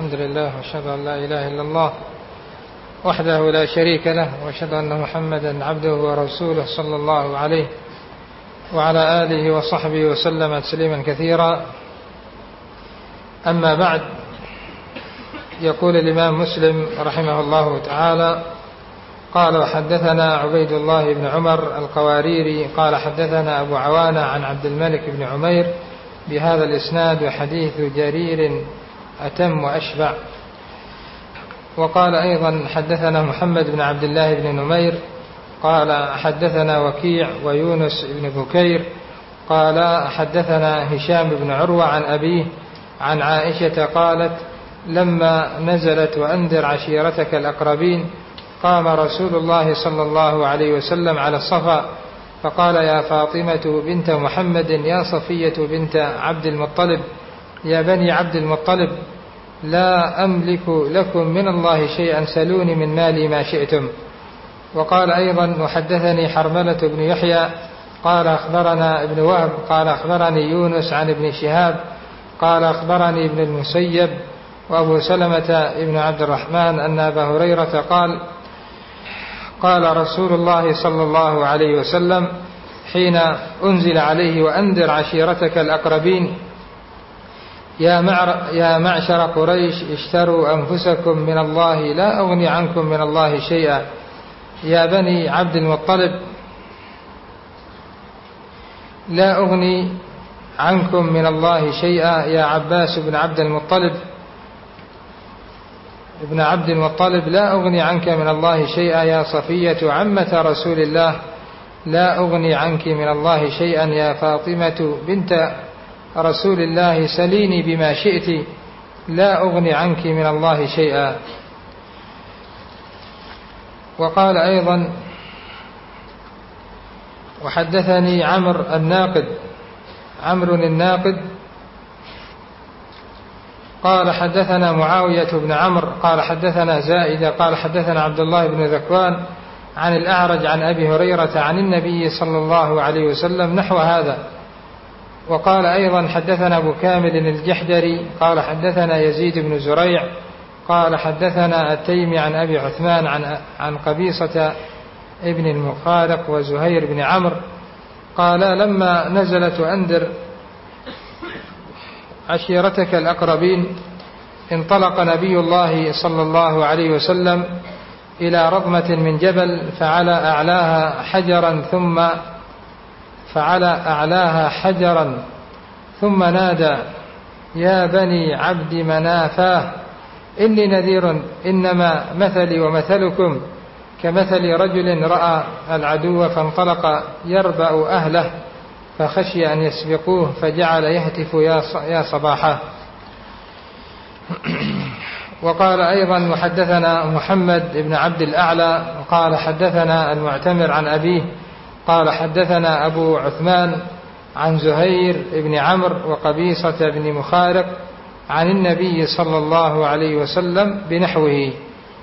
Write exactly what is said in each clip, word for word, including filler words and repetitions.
الحمد لله وأشهد أن لا إله إلا الله وحده لا شريك له، وأشهد أن محمدا عبده ورسوله صلى الله عليه وعلى آله وصحبه وسلم تسليما كثيرا. أما بعد، يقول الإمام مسلم رحمه الله تعالى: قال: وحدثنا عبيد الله بن عمر القواريري قال حدثنا أبو عوانة عن عبد الملك بن عمير بهذا الإسناد، وحديث جرير أتم وأشبع. وقال أيضا: حدثنا محمد بن عبد الله بن نمير قال حدثنا وكيع ويونس بن بكير قال حدثنا هشام بن عروة عن أبيه عن عائشة قالت: لما نزلت وأنذر عشيرتك الأقربين قام رسول الله صلى الله عليه وسلم على الصفا فقال: يا فاطمة بنت محمد يا صفية بنت عبد المطلب يا بني عبد المطلب، لا أملك لكم من الله شيئا، سلوني من مالي ما شئتم. وقال أيضا: وحدثني حرملة بن يحيى قال أخبرنا ابن وهب قال أخبرني يونس عن ابن شهاب قال أخبرني ابن المسيب وأبو سلمة ابن عبد الرحمن أن أبا هريرة قال: قال رسول الله صلى الله عليه وسلم حين أنزل عليه: وأنذر عشيرتك الأقربين، يا معشر قريش اشتروا أنفسكم من الله، لا أغني عنكم من الله شيئا. يا بني عبد المطلب لا أغني عنكم من الله شيئا. يا عباس بن عبد المطلب ابن عبد المطلب لا أغني عنك من الله شيئا. يا صفية عمة رسول الله لا أغني عنك من الله شيئا. يا فاطمة بنت رسول الله سليني بما شئت، لا أغني عنك من الله شيئا. وقال أيضا: وحدثني عمرو الناقد عمرو الناقد قال حدثنا معاوية بن عمرو قال حدثنا زائدة قال حدثنا عبد الله بن ذكوان عن الأعرج عن أبي هريرة عن النبي صلى الله عليه وسلم نحو هذا. وقال أيضا: حدثنا أبو كامل الجحدري قال حدثنا يزيد بن زريع قال حدثنا التيمي عن أبي عثمان عن عن قبيصة ابن المخارق وزهير بن عمرو قال: لما نزلت وأنذر عشيرتك الأقربين انطلق نبي الله صلى الله عليه وسلم إلى رضمة من جبل فعلى أعلاها حجرا ثم فعلى أعلاها حجرا ثم نادى: يا بني عبد منافاه إني نذير، إنما مثلي ومثلكم كمثل رجل رأى العدو فانطلق يربأ أهله فخشي أن يسبقوه فجعل يهتف يا صباحا. وقال أيضا: وحدثنا محمد بن عبد الأعلى قال حدثنا المعتمر عن أبيه قال حدثنا أبو عثمان عن زهير بن عمرو وقبيصة بن مخارق عن النبي صلى الله عليه وسلم بنحوه.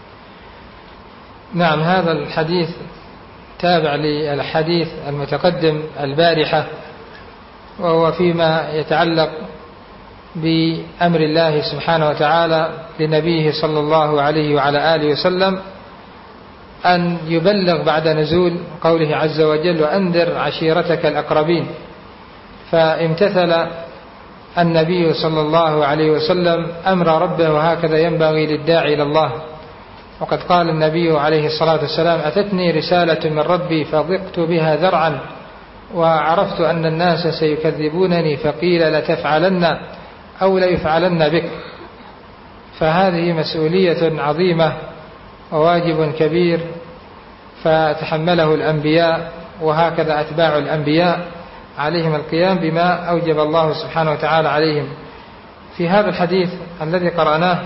نعم، هذا الحديث تابع للحديث المتقدم البارحة، وهو فيما يتعلق بأمر الله سبحانه وتعالى لنبيه صلى الله عليه وعلى آله وسلم أن يبلغ بعد نزول قوله عز وجل: وأنذر عشيرتك الأقربين. فامتثل النبي صلى الله عليه وسلم أمر ربه، وهكذا ينبغي للداعي إلى الله. وقد قال النبي عليه الصلاة والسلام: أتتني رسالة من ربي فضقت بها ذرعا وعرفت أن الناس سيكذبونني فقيل لتفعلن أو ليفعلن بك. فهذه مسؤولية عظيمة وواجب كبير فتحمله الأنبياء، وهكذا أتباع الأنبياء عليهم القيام بما أوجب الله سبحانه وتعالى عليهم. في هذا الحديث الذي قرأناه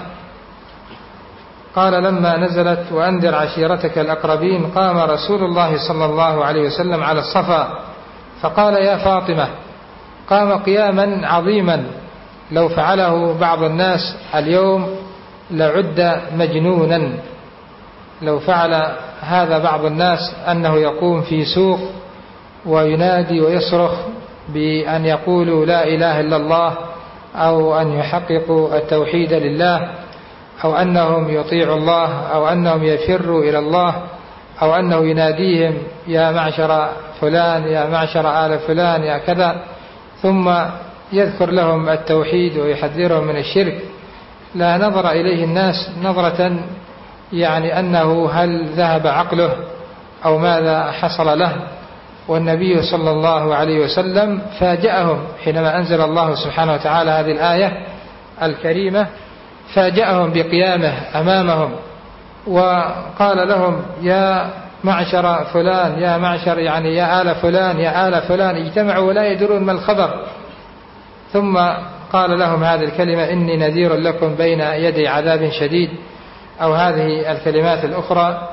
قال: لما نزلت وأنذر عشيرتك الأقربين قام رسول الله صلى الله عليه وسلم على الصفا فقال: يا فاطمة. قام قياما عظيما لو فعله بعض الناس اليوم لعد مجنونا. لو فعل هذا بعض الناس أنه يقوم في سوق وينادي ويصرخ بأن يقولوا لا إله إلا الله أو أن يحققوا التوحيد لله، أو أنهم يطيعوا الله أو أنهم يفروا إلى الله أو أنه يناديهم يا معشر فلان يا معشر آل فلان يا كذا، ثم يذكر لهم التوحيد ويحذرهم من الشرك، لا نظر إليه الناس نظرة يعني أنه هل ذهب عقله أو ماذا حصل له. والنبي صلى الله عليه وسلم فاجأهم حينما أنزل الله سبحانه وتعالى هذه الآية الكريمة، فاجأهم بقيامه أمامهم وقال لهم يا معشر فلان يا معشر يعني يا آل فلان يا آل فلان، اجتمعوا ولا يدرون ما الخبر. ثم قال لهم هذه الكلمة إني نذير لكم بين يدي عذاب شديد، أو هذه الكلمات الأخرى.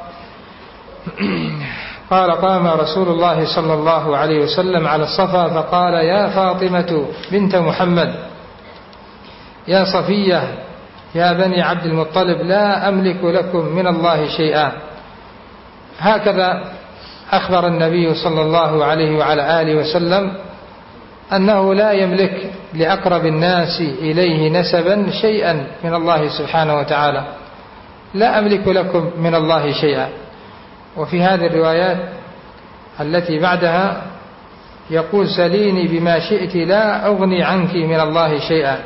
قال قام رسول الله صلى الله عليه وسلم على الصفا فقال يا فاطمة بنت محمد يا صفية يا بني عبد المطلب لا أملك لكم من الله شيئا. هكذا أخبر النبي صلى الله عليه وعلى آله وسلم أنه لا يملك لأقرب الناس إليه نسبا شيئا من الله سبحانه وتعالى، لا أملك لكم من الله شيئا. وفي هذه الروايات التي بعدها يقول سليني بما شئت لا أغني عنك من الله شيئا.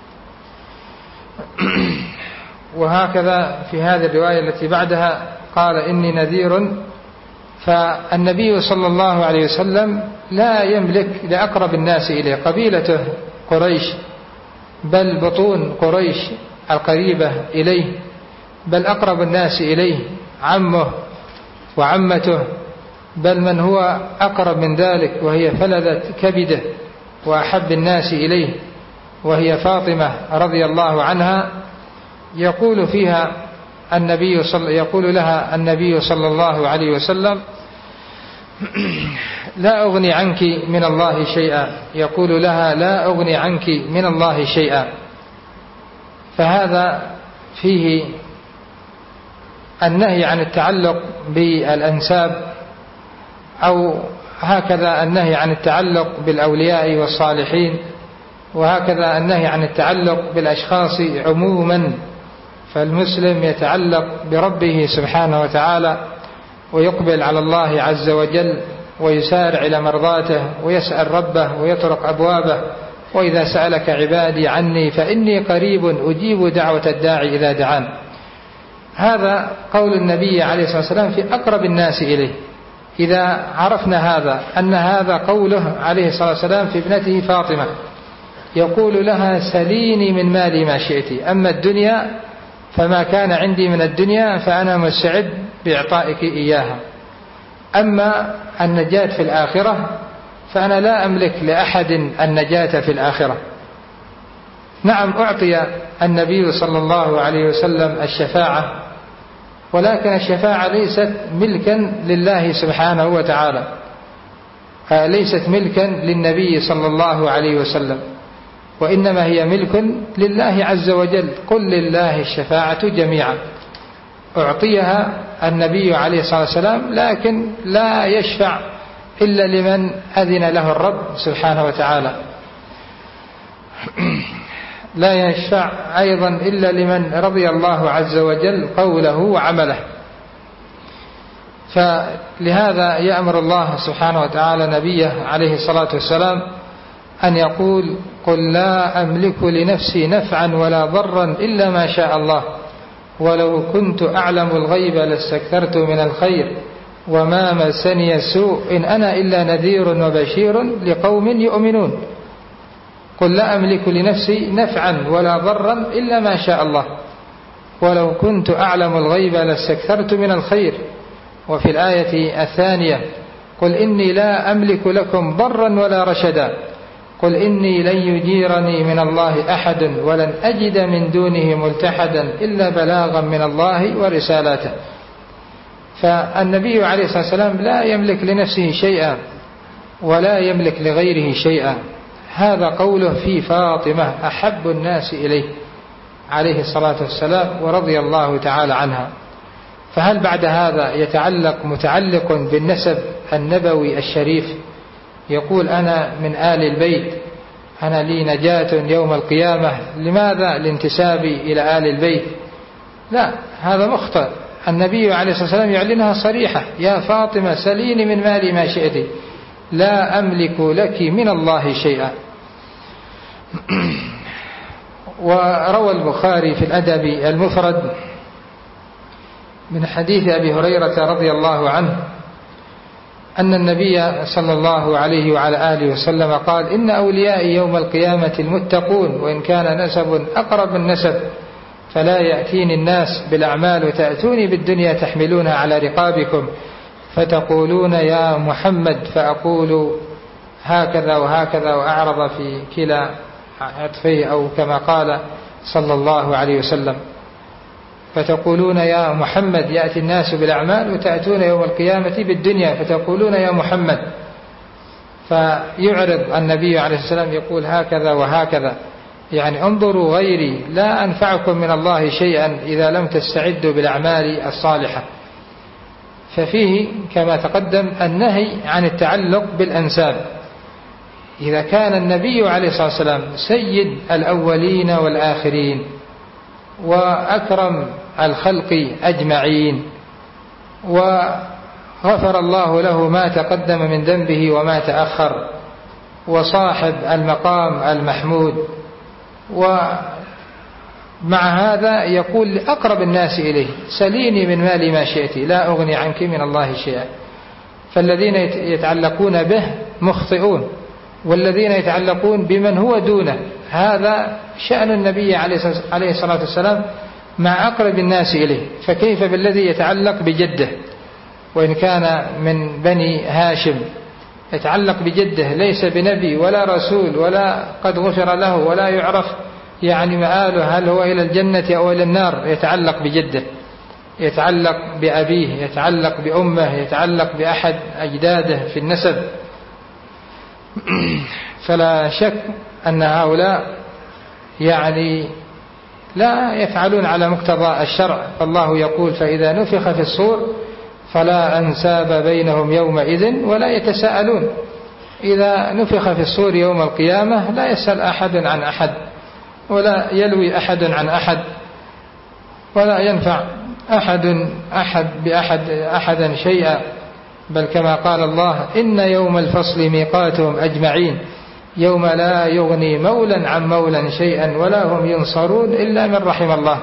وهكذا في هذه الرواية التي بعدها قال إني نذير. فالنبي صلى الله عليه وسلم لا يملك لأقرب الناس إليه قبيلته قريش، بل بطون قريش القريبة إليه، بل أقرب الناس إليه عمه وعمته، بل من هو أقرب من ذلك وهي فلذة كبده وأحب الناس إليه وهي فاطمة رضي الله عنها. يقول فيها النبي صلى يقول لها النبي صلى الله عليه وسلم لا أغني عنك من الله شيئا، يقول لها لا أغني عنك من الله شيئا. فهذا فيه النهي عن التعلق بالأنساب، أو هكذا النهي عن التعلق بالأولياء والصالحين، وهكذا النهي عن التعلق بالأشخاص عموما. فالمسلم يتعلق بربه سبحانه وتعالى ويقبل على الله عز وجل ويسارع إلى مرضاته ويسأل ربه ويطرق أبوابه. وإذا سألك عبادي عني فإني قريب أجيب دعوة الداعي إذا دعان. هذا قول النبي عليه الصلاة والسلام في أقرب الناس إليه. إذا عرفنا هذا أن هذا قوله عليه الصلاة والسلام في ابنته فاطمة، يقول لها سليني من مالي ما شئت، أما الدنيا فما كان عندي من الدنيا فأنا مستعد بإعطائك إياها، أما النجاة في الآخرة فأنا لا أملك لأحد النجاة في الآخرة. نعم أعطي النبي صلى الله عليه وسلم الشفاعة، ولكن الشفاعة ليست ملكا لله سبحانه وتعالى، ليست ملكا للنبي صلى الله عليه وسلم، وإنما هي ملك لله عز وجل. قل لله الشفاعة جميعا. أعطيها النبي عليه الصلاة والسلام، لكن لا يشفع إلا لمن أذن له الرب سبحانه وتعالى، لا يشفع أيضا إلا لمن رضي الله عز وجل قوله وعمله. فلهذا يأمر الله سبحانه وتعالى نبيه عليه الصلاة والسلام أن يقول قل لا أملك لنفسي نفعا ولا ضرا إلا ما شاء الله ولو كنت أعلم الغيب لاستكثرت من الخير وما مسني السوء إن أنا إلا نذير وبشير لقوم يؤمنون. قل لا أملك لنفسي نفعا ولا ضرا إلا ما شاء الله ولو كنت أعلم الغيب لاستكثرت من الخير. وفي الآية الثانية قل إني لا أملك لكم ضرا ولا رشدا قل إني لن يجيرني من الله أحد ولن أجد من دونه ملتحدا إلا بلاغا من الله ورسالاته. فالنبي عليه الصلاة والسلام لا يملك لنفسه شيئا ولا يملك لغيره شيئا. هذا قوله في فاطمة أحب الناس إليه عليه الصلاة والسلام ورضي الله تعالى عنها. فهل بعد هذا يتعلق متعلق بالنسب النبوي الشريف، يقول أنا من آل البيت، أنا لي نجاة يوم القيامة؟ لماذا؟ لانتسابي إلى آل البيت. لا، هذا مخطئ. النبي عليه الصلاة والسلام يعلنها صريحة: يا فاطمة سليني من مالي ما شئت لا أملك لك من الله شيئا. وروى البخاري في الأدب المفرد من حديث أبي هريرة رضي الله عنه أن النبي صلى الله عليه وعلى آله وسلم قال: إن أوليائي يوم القيامة المتقون، وإن كان نسب أقرب النسب، فلا يأتيني الناس بالأعمال وتأتوني بالدنيا تحملونها على رقابكم، فتقولون يا محمد، فأقول هكذا وهكذا، وأعرض في كلا عطفيه، أو كما قال صلى الله عليه وسلم: فتقولون يا محمد، يأتي الناس بالأعمال وتأتون يوم القيامة بالدنيا فتقولون يا محمد، فيعرض النبي عليه الصلاة والسلام يقول هكذا وهكذا، يعني انظروا غيري لا أنفعكم من الله شيئا إذا لم تستعدوا بالأعمال الصالحة. ففيه كما تقدم النهي عن التعلق بالأنساب. إذا كان النبي عليه الصلاة والسلام سيد الأولين والآخرين وأكرم الخلق أجمعين، وغفر الله له ما تقدم من ذنبه وما تأخر، وصاحب المقام المحمود، ومع هذا يقول لأقرب الناس إليه: سليني من مالي ما شئت لا أغني عنك من الله شيئا. فالذين يتعلقون به مخطئون، والذين يتعلقون بمن هو دونه هذا شأن النبي عليه الصلاة والسلام مع أقرب الناس إليه، فكيف بالذي يتعلق بجده وإن كان من بني هاشم، يتعلق بجده ليس بنبي ولا رسول ولا قد غفر له ولا يعرف يعني مآله هل هو إلى الجنة أو إلى النار، يتعلق بجده، يتعلق بأبيه، يتعلق بأمه، يتعلق بأحد أجداده في النسب. فلا شك أن هؤلاء يعني لا يفعلون على مقتضى الشرع. فالله يقول: فإذا نفخ في الصور فلا أنساب بينهم يومئذ ولا يتساءلون. إذا نفخ في الصور يوم القيامة لا يسأل أحد عن أحد، ولا يلوي أحد عن أحد، ولا ينفع أحد أحد بأحد أحدا شيئا، بل كما قال الله: إن يوم الفصل ميقاتهم أجمعين يوم لا يغني مولا عن مولا شيئا ولا هم ينصرون إلا من رحم الله.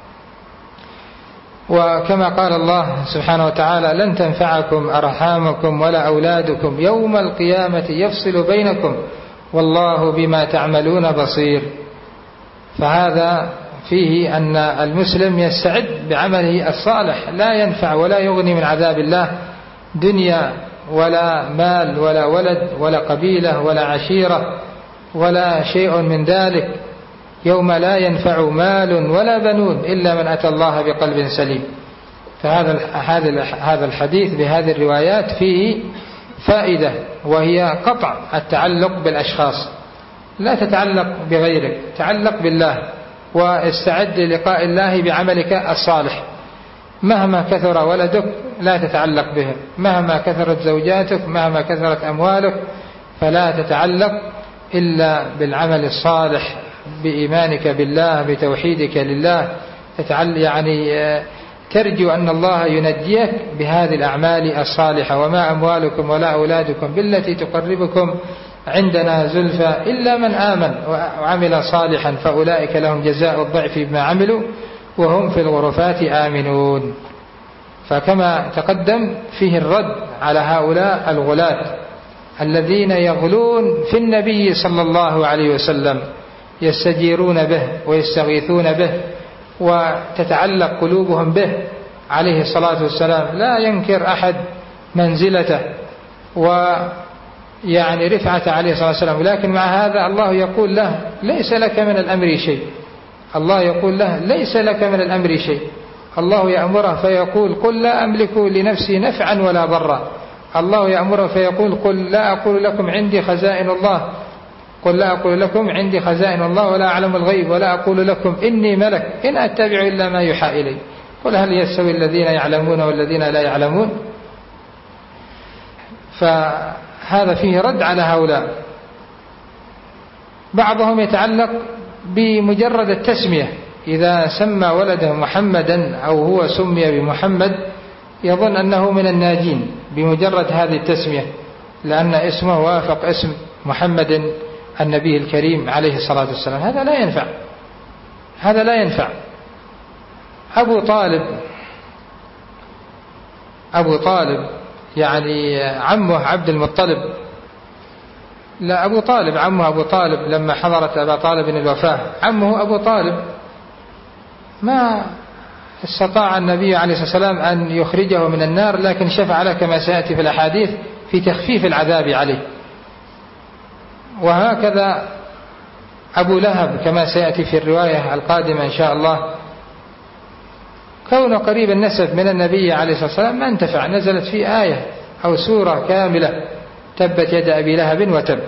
وكما قال الله سبحانه وتعالى: لن تنفعكم أرحامكم ولا أولادكم يوم القيامة يفصل بينكم والله بما تعملون بصير. فهذا فيه أن المسلم يستعد بعمله الصالح، لا ينفع ولا يغني من عذاب الله دنيا ولا مال ولا ولد ولا قبيلة ولا عشيرة ولا شيء من ذلك، يوم لا ينفع مال ولا بنون إلا من أتى الله بقلب سليم. فهذا هذا الحديث بهذه الروايات فيه فائدة، وهي قطع التعلق بالأشخاص، لا تتعلق بغيرك، تعلق بالله واستعد للقاء الله بعملك الصالح. مهما كثر ولدك لا تتعلق به، مهما كثرت زوجاتك، مهما كثرت أموالك، فلا تتعلق إلا بالعمل الصالح، بإيمانك بالله، بتوحيدك لله، تتعلق يعني ترجو أن الله ينجيك بهذه الأعمال الصالحة. وما أموالكم ولا أولادكم بالتي تقربكم عندنا زلفى إلا من آمن وعمل صالحا فأولئك لهم جزاء الضعف بما عملوا وهم في الغرفات آمنون. فكما تقدم فيه الرد على هؤلاء الغلاة الذين يغلون في النبي صلى الله عليه وسلم، يستجيرون به ويستغيثون به وتتعلق قلوبهم به عليه الصلاة والسلام. لا ينكر أحد منزلته ويعني رفعته عليه الصلاة والسلام، لكن مع هذا الله يقول له: ليس لك من الأمر شيء. الله يقول له: ليس لك من الأمر شيء. الله يأمره فيقول: قل لا أملك لنفسي نفعا ولا ضرا. الله يأمره فيقول: قل لا أقول لكم عندي خزائن الله قل لا أقول لكم عندي خزائن الله ولا أعلم الغيب ولا أقول لكم إني ملك إن أتبع إلا ما يوحى إلي قل هل يستوي الذين يعلمون والذين لا يعلمون. فهذا فيه رد على هؤلاء. بعضهم يتعلق بمجرد التسمية، إذا سمى ولده محمدا أو هو سمي بمحمد يظن أنه من الناجين بمجرد هذه التسمية، لأن اسمه وافق اسم محمد النبي الكريم عليه الصلاة والسلام. هذا لا ينفع، هذا لا ينفع. أبو طالب أبو طالب يعني عمه عبد المطلب، لا أبو طالب عمه أبو طالب لما حضرت أبا طالب الوفاة، عمه أبو طالب ما استطاع النبي عليه الصلاة والسلام أن يخرجه من النار، لكن شفع له كما سيأتي في الأحاديث في تخفيف العذاب عليه. وهكذا أبو لهب كما سيأتي في الرواية القادمة إن شاء الله، كونه قريب النسب من النبي عليه الصلاة والسلام ما انتفع، نزلت فيه آية أو سورة كاملة تبت يد أبي لهب وتب.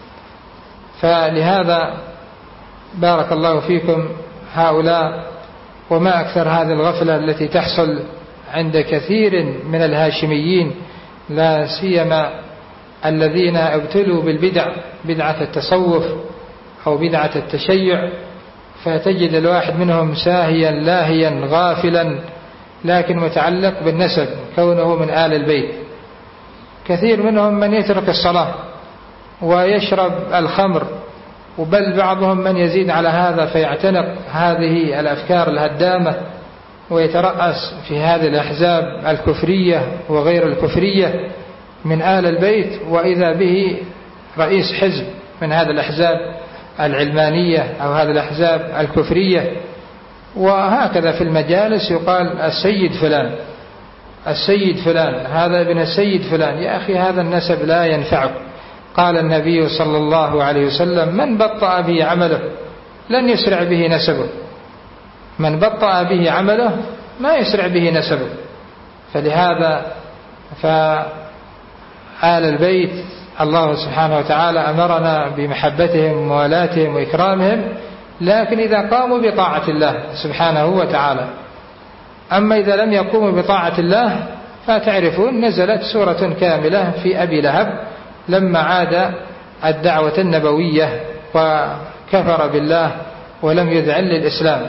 فلهذا بارك الله فيكم هؤلاء، وما أكثر هذه الغفلة التي تحصل عند كثير من الهاشميين، لا سيما الذين ابتلوا بالبدع، بدعة التصوف أو بدعة التشيع، فتجد الواحد منهم ساهيا لاهيا غافلا لكن متعلق بالنسب كونه من آل البيت. كثير منهم من يترك الصلاة ويشرب الخمر، وبل بعضهم من يزيد على هذا فيعتنق هذه الأفكار الهدامة ويترأس في هذه الأحزاب الكفرية وغير الكفرية من آل البيت، وإذا به رئيس حزب من هذه الأحزاب العلمانية أو هذه الأحزاب الكفرية. وهكذا في المجالس يقال السيد فلان السيد فلان، هذا ابن السيد فلان. يا أخي هذا النسب لا ينفعك. قال النبي صلى الله عليه وسلم: من بطأ به عمله لن يسرع به نسبه. من بطأ به عمله ما يسرع به نسبه. فلهذا فآل البيت الله سبحانه وتعالى أمرنا بمحبتهم وموالاتهم وإكرامهم، لكن إذا قاموا بطاعة الله سبحانه وتعالى. أما إذا لم يقوموا بطاعة الله فتعرفون نزلت سورة كاملة في أبي لهب لما عاد الدعوة النبوية وكفر بالله ولم يذعن للإسلام.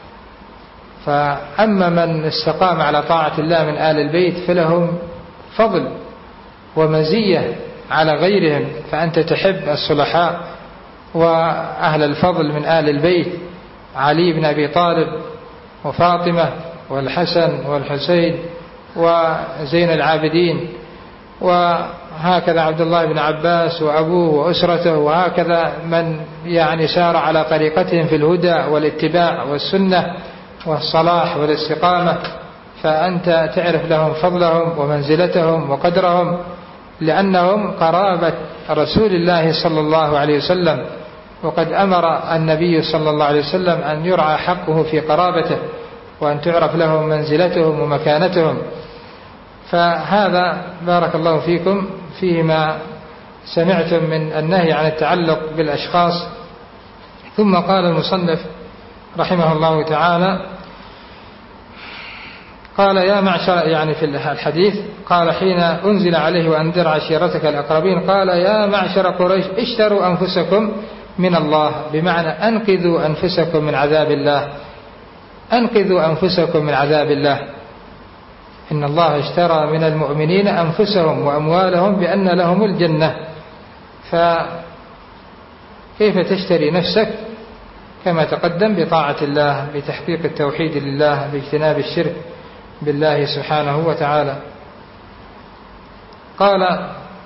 فأما من استقام على طاعة الله من آل البيت فلهم فضل ومزية على غيرهم. فأنت تحب الصلحاء وأهل الفضل من آل البيت، علي بن أبي طالب وفاطمة والحسن والحسين وزين العابدين، وهكذا عبد الله بن عباس وأبوه وأسرته، وهكذا من يعني سار على طريقتهم في الهدى والاتباع والسنة والصلاح والاستقامة. فأنت تعرف لهم فضلهم ومنزلتهم وقدرهم، لأنهم قرابة رسول الله صلى الله عليه وسلم، وقد أمر النبي صلى الله عليه وسلم أن يرعى حقه في قرابته وأن تعرف لهم منزلتهم ومكانتهم. فهذا بارك الله فيكم فيما سمعتم من النهي عن التعلق بالأشخاص. ثم قال المصنف رحمه الله تعالى: قال يا معشر، يعني في الحديث قال حين أنزل عليه وأنذر عشيرتك الأقربين، قال يا معشر قريش اشتروا أنفسكم من الله، بمعنى أنقذوا أنفسكم من عذاب الله، أنقذوا أنفسكم من عذاب الله. إن الله اشترى من المؤمنين أنفسهم وأموالهم بأن لهم الجنة. فكيف تشتري نفسك؟ كما تقدم بطاعة الله، بتحقيق التوحيد لله، باجتناب الشرك بالله سبحانه وتعالى. قال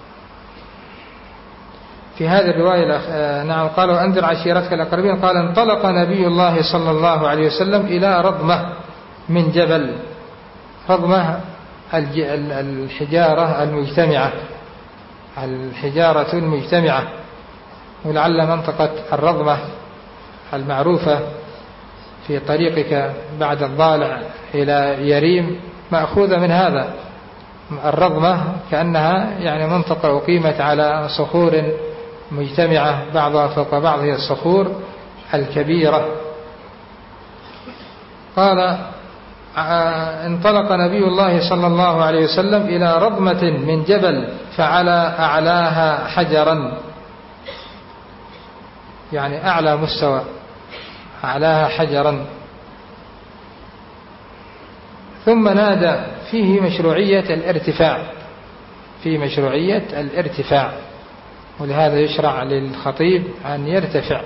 في هذه الرواية نعم قال وأنذر عشيرتك الأقربين، قال انطلق نبي الله صلى الله عليه وسلم إلى رضمة من جبل. رضمة الحجارة المجتمعة، الحجارة المجتمعة، ولعل منطقة الرضمة المعروفة في طريقك بعد الضالع إلى يريم مأخوذة من هذا. الرضمة كأنها يعني منطقة أقيمت على صخور مجتمعة بعضها فوق بعض، هي الصخور الكبيرة. قال انطلق نبي الله صلى الله عليه وسلم إلى رضمة من جبل فعلى أعلاها حجرا، يعني أعلى مستوى، أعلاها حجرا ثم نادى فيه مشروعية الارتفاع، في مشروعية الارتفاع، ولهذا يشرع للخطيب أن يرتفع.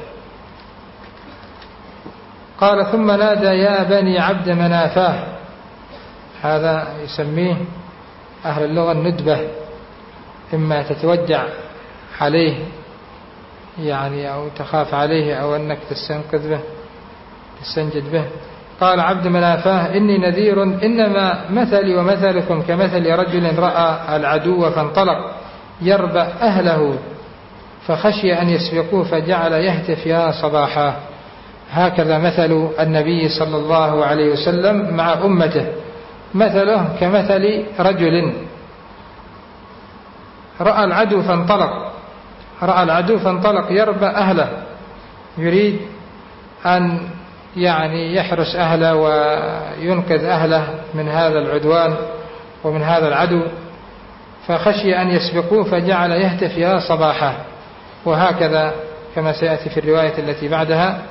قال ثم نادى يا بني عبد منافاه، هذا يسميه أهل اللغة الندبة، إما تتوجع عليه يعني أو تخاف عليه أو أنك تستنقذ به تستنجد به. قال عبد منافاه إني نذير، إنما مثلي ومثلكم كمثل رجل رأى العدو فانطلق يربأ أهله فخشي أن يسبقوه فجعل يهتف يا صباحا. هكذا مثل النبي صلى الله عليه وسلم مع أمته، مثله كمثل رجل رأى العدو فانطلق رأى العدو فانطلق يربأ أهله، يريد أن يعني يحرس أهله وينقذ أهله من هذا العدوان ومن هذا العدو، فخشي أن يسبقوه فجعل يهتف يا صباحا. وهكذا كما سيأتي في الرواية التي بعدها.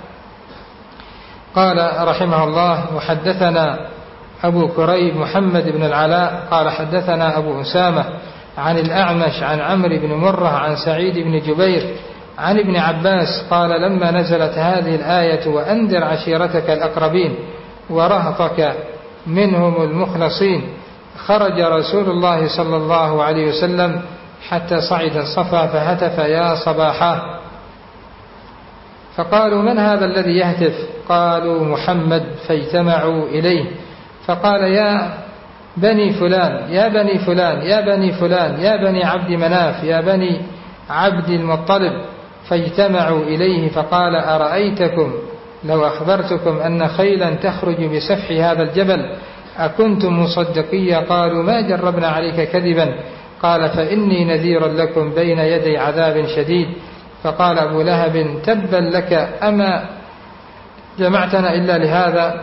قال رحمه الله وحدثنا أبو كريب محمد بن العلاء قال حدثنا أبو أسامة عن الأعمش عن عمرو بن مرة عن سعيد بن جبير عن ابن عباس قال لما نزلت هذه الآية وأنذر عشيرتك الأقربين ورهطك منهم المخلصين خرج رسول الله صلى الله عليه وسلم حتى صعد الصفا فهتف يا صباحا. فقالوا من هذا الذي يهتف؟ قالوا محمد، فاجتمعوا إليه فقال يا بني فلان يا بني فلان يا بني فلان يا بني عبد مناف يا بني عبد المطلب، فاجتمعوا إليه فقال أرأيتكم لو أخبرتكم أن خيلا تخرج بسفح هذا الجبل أكنتم مصدقية؟ قالوا ما جربنا عليك كذبا. قال فإني نذير لكم بين يدي عذاب شديد. فقال أبو لهب تبا لك أما جمعتنا إلا لهذا؟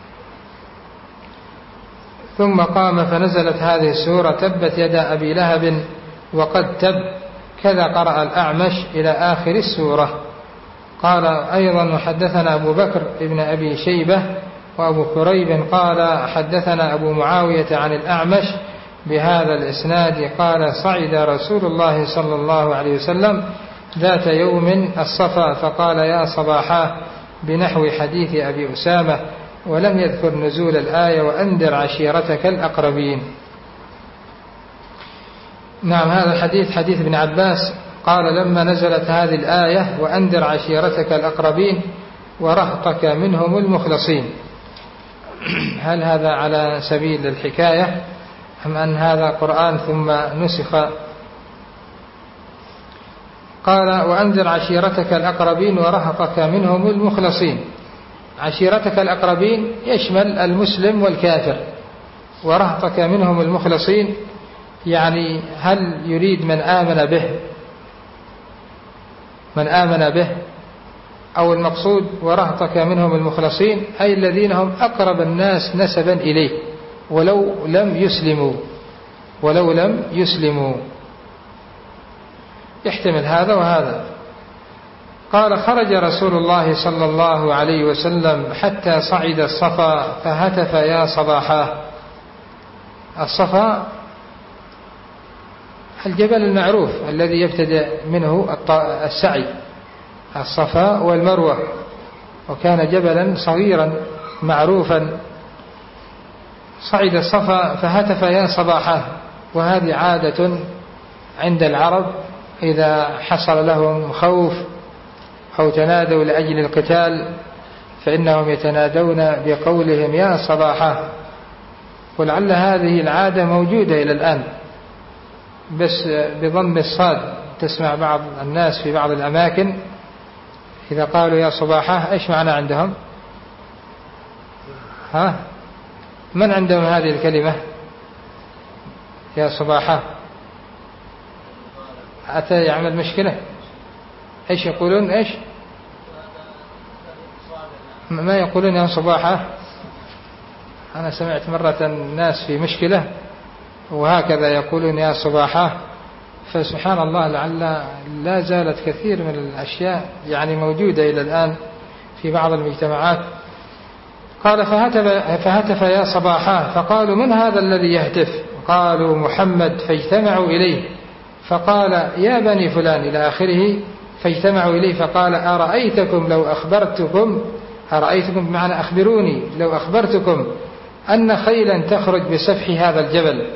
ثم قام فنزلت هذه السورة تبت يدا أبي لهب وقد تب، كذا قرأ الأعمش إلى آخر السورة. قال أيضا حدثنا أبو بكر ابن أبي شيبة وأبو كريب قال حدثنا أبو معاوية عن الأعمش بهذا الإسناد قال صعد رسول الله صلى الله عليه وسلم ذات يوم الصفا فقال يا صباحا بنحو حديث أبي أسامة، ولم يذكر نزول الآية وأنذر عشيرتك الأقربين. نعم، هذا الحديث حديث ابن عباس قال لما نزلت هذه الآية وأنذر عشيرتك الأقربين ورهطك منهم المخلصين. هل هذا على سبيل الحكاية أم أن هذا قرآن ثم نسخ؟ قال وأنذر عشيرتك الأقربين ورهطك منهم المخلصين. عشيرتك الأقربين يشمل المسلم والكافر، ورهطك منهم المخلصين يعني هل يريد من آمن به من آمن به أو المقصود ورهطك منهم المخلصين أي الذين هم أقرب الناس نسبا إليه ولو لم يسلموا ولو لم يسلموا يحتمل هذا وهذا. قال خرج رسول الله صلى الله عليه وسلم حتى صعد الصفا فهتف يا صباحا. الصفا الجبل المعروف الذي يبتدأ منه السعي، الصفا والمروة، وكان جبلا صغيرا معروفا. صعد الصفا فهتف يا صباحا، وهذه عادة عند العرب إذا حصل لهم خوف أو تنادوا لأجل القتال فإنهم يتنادون بقولهم يا صباحا. ولعل هذه العادة موجودة إلى الآن بس بضم الصاد. تسمع بعض الناس في بعض الأماكن إذا قالوا يا صباحا إيش معنى عندهم؟ ها؟ من عندهم هذه الكلمة يا صباحا؟ أتى يعمل مشكلة. إيش يقولون؟ إيش ما يقولون يا صباحا؟ أنا سمعت مرة الناس في مشكلة وهكذا يقولون يا صباحا. فسبحان الله لعل لا زالت كثير من الأشياء يعني موجودة إلى الآن في بعض المجتمعات. قال فهتف, فهتف يا صباحا، فقالوا من هذا الذي يهتف؟ قالوا محمد، فاجتمعوا إليه فقال يا بني فلان إلى آخره، فاجتمعوا إليه فقال أرأيتكم لو أخبرتكم، أرأيتكم بمعنى أخبروني، لو أخبرتكم أن خيلا تخرج بسفح هذا الجبل،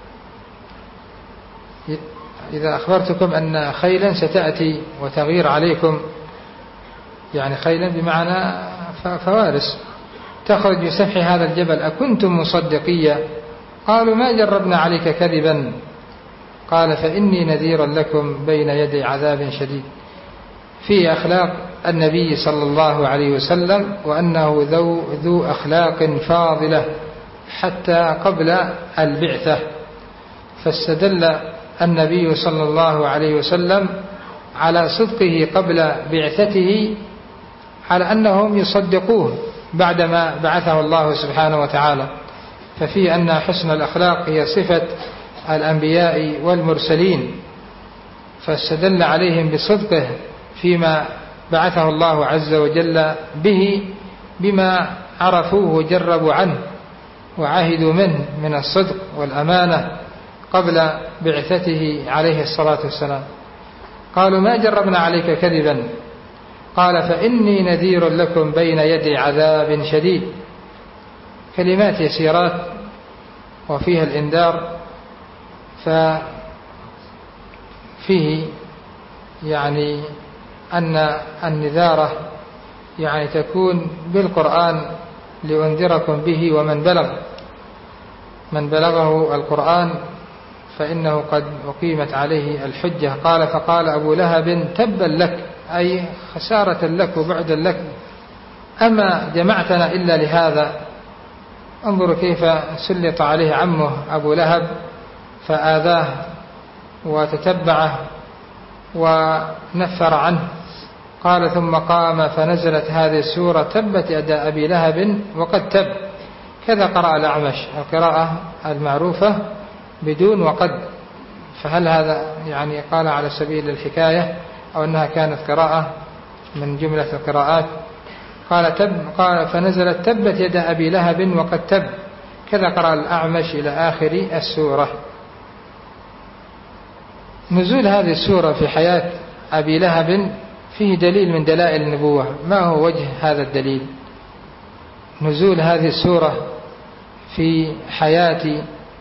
إذا أخبرتكم أن خيلا ستأتي وتغير عليكم، يعني خيلا بمعنى فوارس تخرج بسفح هذا الجبل، أكنتم مصدقية؟ قالوا ما جربنا عليك كذبا. قال فإني نذير لكم بين يدي عذاب شديد. في أخلاق النبي صلى الله عليه وسلم، وأنه ذو, ذو أخلاق فاضلة حتى قبل البعثة، فاستدل النبي صلى الله عليه وسلم على صدقه قبل بعثته على أنهم يصدقوه بعدما بعثه الله سبحانه وتعالى، ففي أن حسن الأخلاق هي صفة الأنبياء والمرسلين، فاستدل عليهم بصدقه فيما بعثه الله عز وجل به، بما عرفوه وجربوا عنه وعهدوا منه من الصدق والأمانة قبل بعثته عليه الصلاة والسلام. قالوا ما جربنا عليك كذبا. قال فإني نذير لكم بين يدي عذاب شديد. كلمات يسيرات وفيها الإنذار، ففيه يعني أن النذارة يعني تكون بالقرآن لأنذركم به ومن بلغ، من بلغه القرآن فإنه قد أقيمت عليه الحجة. قال فقال أبو لهب تبا لك، أي خسارة لك وبعدا لك، أما جمعتنا إلا لهذا. انظروا كيف سلط عليه عمه أبو لهب فآذاه وتتبعه ونفر عنه. قال ثم قام فنزلت هذه السورة تبت يدا أبي لهب وقد تب. كذا قرأ الأعمش القراءة المعروفة بدون وقد، فهل هذا يعني قال على سبيل الحكاية أو أنها كانت قراءة من جملة القراءات؟ قال تب، قال فنزلت تبت يدا أبي لهب وقد تب. كذا قرأ الأعمش إلى آخر السورة. نزول هذه السورة في حياة أبي لهب فيه دليل من دلائل النبوة. ما هو وجه هذا الدليل؟ نزول هذه السورة في حياة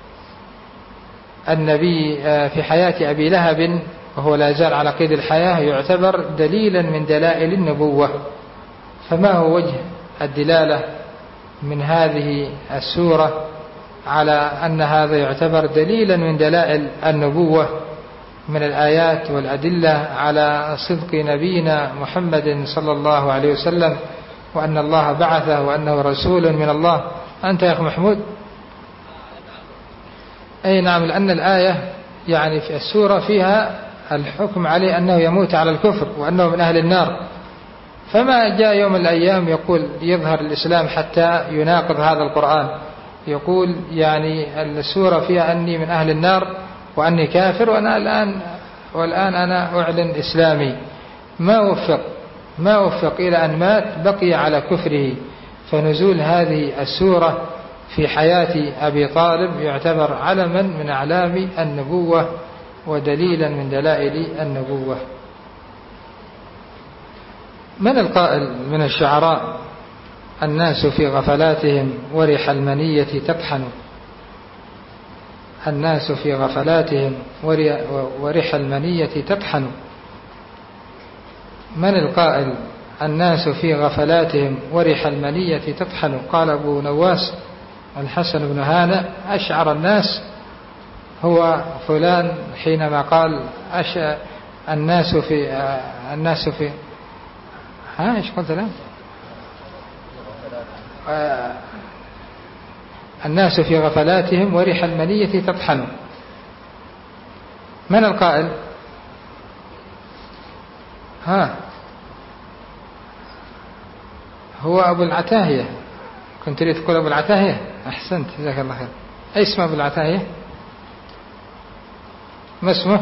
النبي في حياة أبي لهب وهو لا زال على قيد الحياة يعتبر دليلا من دلائل النبوة. فما هو وجه الدلالة من هذه السورة على أن هذا يعتبر دليلا من دلائل النبوة من الآيات والأدلة على صدق نبينا محمد صلى الله عليه وسلم، وأن الله بعثه وأنه رسول من الله؟ أنت يا أخي محمود؟ أي نعم، لأن الآية يعني في السورة فيها الحكم عليه أنه يموت على الكفر وأنه من أهل النار، فما جاء يوم من الأيام يقول يظهر الإسلام حتى يناقض هذا القرآن، يقول يعني السورة فيها أني من أهل النار وأني كافر وأنا الآن والآن أنا أعلن إسلامي. ما وفق ما وفق إلى أن مات بقي على كفره. فنزول هذه السورة في حياة أبي طالب يعتبر علما من أعلام النبوة ودليلا من دلائل النبوة. من القائل من الشعراء الناس في غفلاتهم ورح المنية تطحن، الناس في غفلاتهم ورح المنية تطحن. من القائل الناس في غفلاتهم ورح المنية تطحن؟ قال أبو نواس الحسن بن هانئ أشعر الناس هو فلان حينما قال أش الناس في الناس في ها ايش قلت الآن؟ الناس في غفلاتهم ورح المنية تطحن. من القائل؟ ها هو أبو العتاهية. كنت تريد تقول أبو العتاهية؟ أحسنت جزاك الله خير. أي اسم أبو العتاهية؟ ما اسمه؟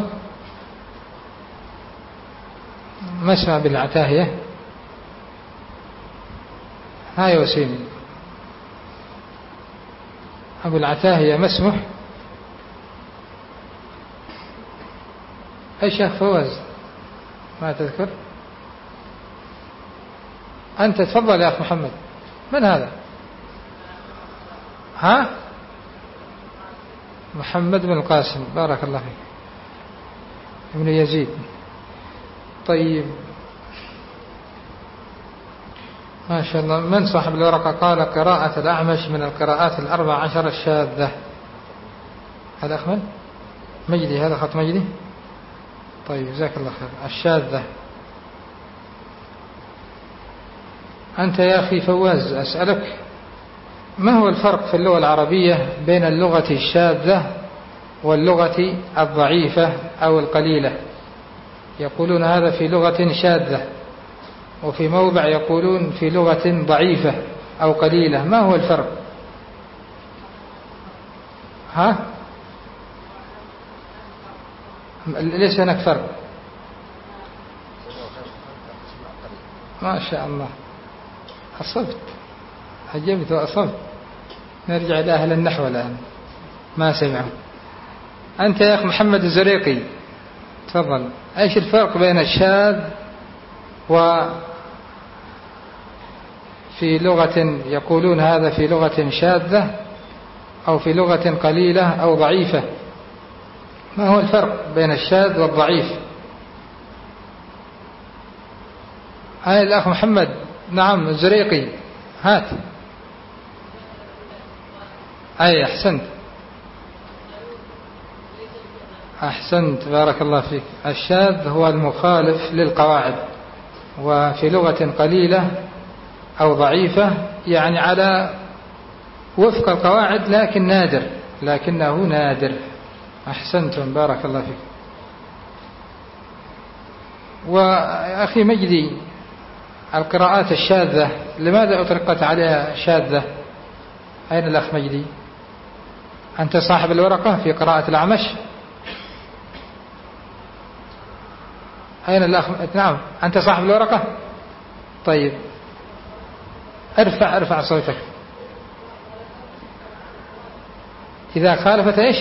ما اسم أبو العتاهية؟ ها يا وسيم أبو العتاهية ما اسمه؟ أي شيخ فوز ما تذكر؟ أنت تفضل يا أخ محمد. من هذا؟ ها؟ محمد بن القاسم، بارك الله فيك. ابن يزيد. طيب ما شاء الله. من صاحب الورقة؟ قال قراءة الأعمش من القراءات الأربع عشر الشاذة. هذا أخ من؟ مجدي، هذا خط مجدي. طيب جزاك الله خير. الشاذة. أنت يا أخي فواز أسألك، ما هو الفرق في اللغة العربية بين اللغة الشاذة واللغة الضعيفة أو القليلة؟ يقولون هذا في لغة شاذة، وفي موضع يقولون في لغة ضعيفة أو قليلة. ما هو الفرق؟ ها؟ ليس هناك فرق؟ ما شاء الله، أصبت، عجبت وأصبت. نرجع إلى أهل النحو الآن، ما سمعوا. أنت يا أخ محمد الزريقي تفضل، إيش الفرق بين الشاذ وفي لغة يقولون هذا في لغة شاذة أو في لغة قليلة أو ضعيفة؟ ما هو الفرق بين الشاذ والضعيف؟ هاي الأخ محمد. نعم الزريقي، هات. أي أحسنت أحسنت بارك الله فيك. الشاذ هو المخالف للقواعد، وفي لغة قليلة أو ضعيفة يعني على وفق القواعد لكن نادر، لكنه نادر. أحسنتم بارك الله فيك. وأخي مجدي، القراءات الشاذة لماذا أطلقت عليها شاذة؟ أين الأخ مجدي؟ أنت صاحب الورقة في قراءة الأعمش؟ أين الأخ؟ نعم أنت صاحب الورقة. طيب ارفع ارفع صوتك. إذا خالفت إيش؟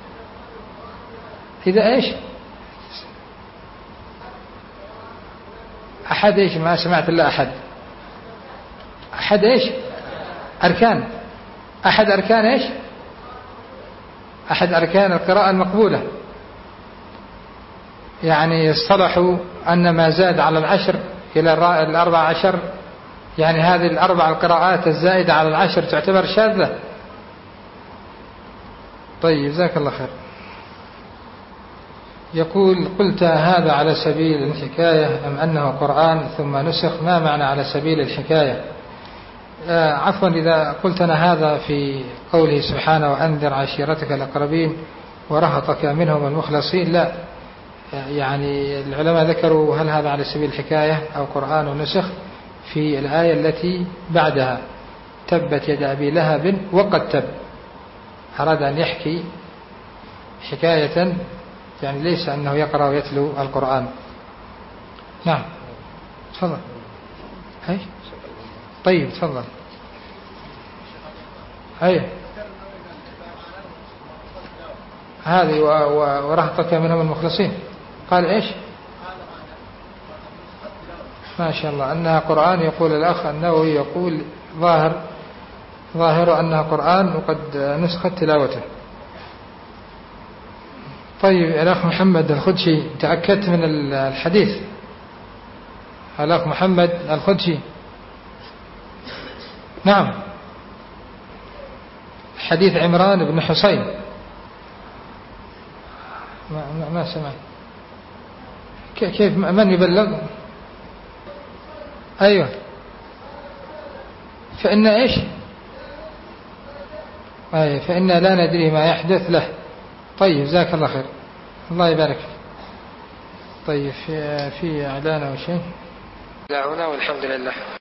إذا إيش؟ أحد إيش؟ ما سمعت إلا أحد. أحد إيش؟ أركان. أحد أركان إيش؟ أحد أركان القراءة المقبولة. يعني اصطلحوا أن ما زاد على العشر إلى الأربع عشر، يعني هذه الأربع القراءات الزائدة على العشر تعتبر شاذة. طيب جزاك الله خير. يقول قلت هذا على سبيل الحكاية أم أنه قرآن ثم نسخ؟ ما معنى على سبيل الحكاية؟ آه عفوا، إذا قلتنا هذا في قوله سبحانه وأنذر عشيرتك الأقربين ورهطك منهم المخلصين، لا، يعني العلماء ذكروا هل هذا على سبيل الحكاية أو قرآن ونسخ في الآية التي بعدها تبت يد أبي لهب وقد تب. أراد أن يحكي حكاية، يعني ليس أنه يقرأ ويتلو القرآن. نعم تفضل. أي طيب تفضل. أي هذه ورهطك منهم المخلصين. قال إيش؟ ما شاء الله أنها قرآن. يقول الأخ النووي يقول ظاهر ظاهر أنها قرآن وقد نسخت تلاوته. طيب الأخ محمد الخدشي، تأكدت من الحديث؟ الأخ محمد الخدشي. نعم حديث عمران بن حسين. ما, ما سمعت. كيف من يبلغ؟ أيوة. فإن إيش؟ أي فإن لا ندري ما يحدث له. طيب جزاك الله خير، الله يبارك. طيب في في إعلان أو شيء؟ لا هنا والحمد لله.